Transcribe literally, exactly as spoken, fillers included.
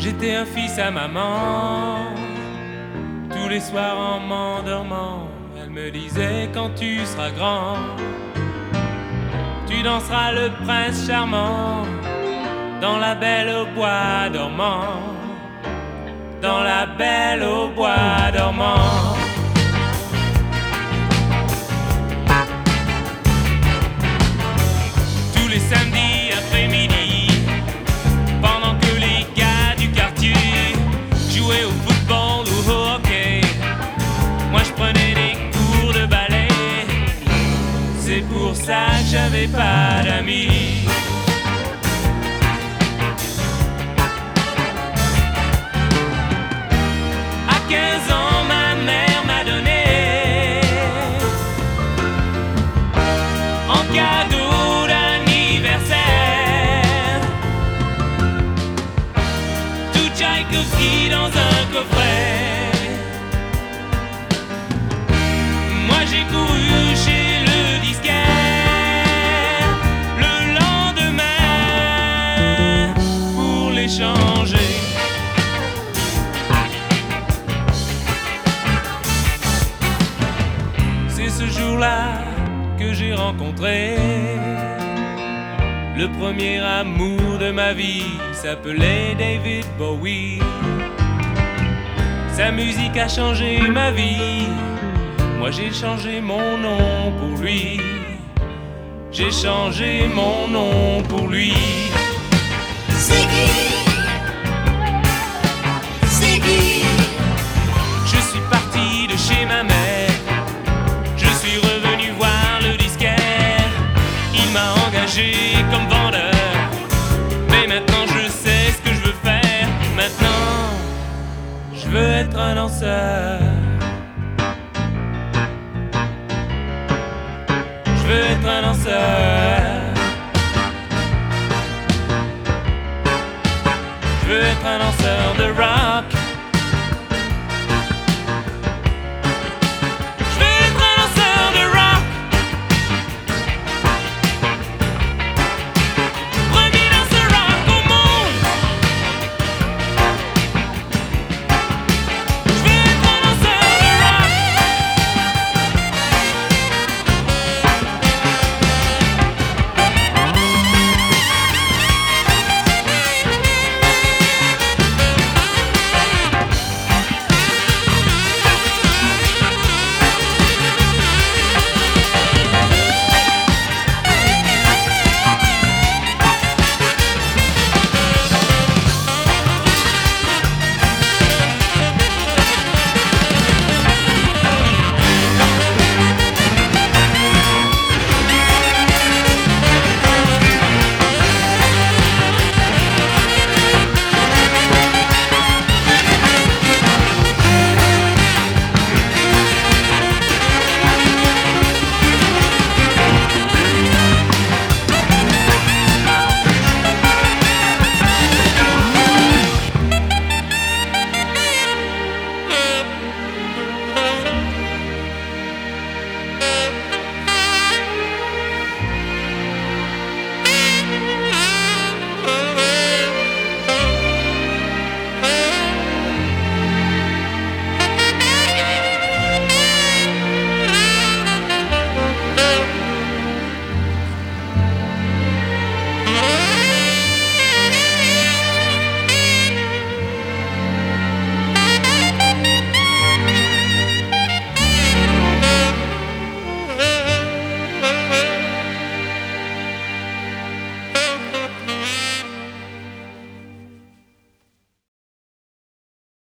J'étais un fils à maman. Tous les soirs en m'endormant, elle me disait quand tu seras grand, tu danseras le prince charmant dans la belle au bois dormant, dans la belle au bois dormant. Tous les samedis après-midi, pendant que les gars du quartier jouaient au football ou au hockey, moi je prenais des cours de ballet. C'est pour ça que j'avais pas d'amis. À quinze ans, ma mère m'a donné en cadeau d'anniversaire tout Tchaïkovski dans un coffret. Moi j'ai couru chez le disquaire le lendemain pour l'échanger. C'est ce jour-là que j'ai rencontré le premier amour de ma vie. S'appelait David Bowie. Sa musique a changé ma vie. Moi j'ai changé mon nom pour lui. J'ai changé mon nom pour lui. Ziggy, Ziggy. Je suis parti de chez ma mère. Je suis revenu voir le disquaire. Il m'a engagé comme vendeur. Mais maintenant je sais ce que je veux faire. Maintenant je veux être un danseur. Je veux être un danseur. Je veux être un danseur de rock.